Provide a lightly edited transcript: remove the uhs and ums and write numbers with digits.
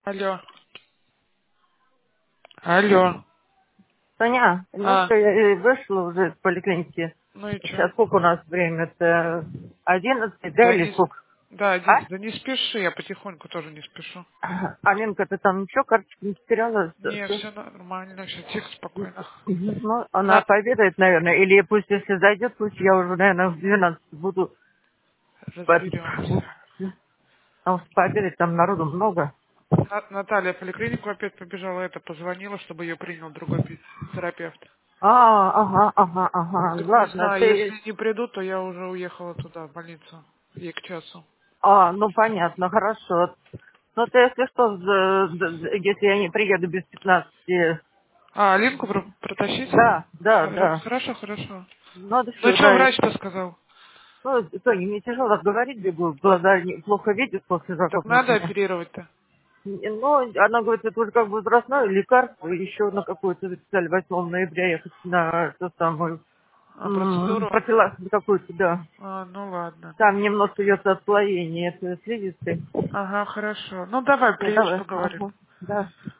Алло. Алло. Таня, ну А, что, я вышла уже из поликлиники. ну и чё? Сейчас сколько у нас время? Это 11, да, Да или не, сколько? да, А? да не спеши, я потихоньку тоже не спешу. Алинка, ты там ничего, карточку не потеряла? Не, все нормально, все тихо, спокойно. Ну, она На, пообедает, наверное, или пусть, если зайдет, пусть я уже, наверное, в 12 буду разберемся. потому что пообедать там народу много. Наталья в поликлинику опять побежала, это позвонила, чтобы ее принял другой терапевт. Ага. Так не Ладно, знаю, ты... если не приду, то я уже уехала туда, в больницу. Ей к часу. Ну понятно, хорошо. Ну ты, если что, если я не приеду без 15, А, Алинку протащить? да. Хорошо, хорошо. Надо Ну что, что да. врач-то сказал? Ну, Тоня, мне тяжело говорить, бегу, глаза плохо видят после Так закупных надо меня. оперировать-то. Ну, она говорит, это уже как бы возрастное лекарство, еще на какую-то записали 8 ноября ехать на ту самую А, процедуру? профилактику какую-то, да. А, ну ладно. Там немножко идет отслоение этой слизистой. Ага, хорошо. Ну давай, Всё, приедешь, давай, поговорим. да.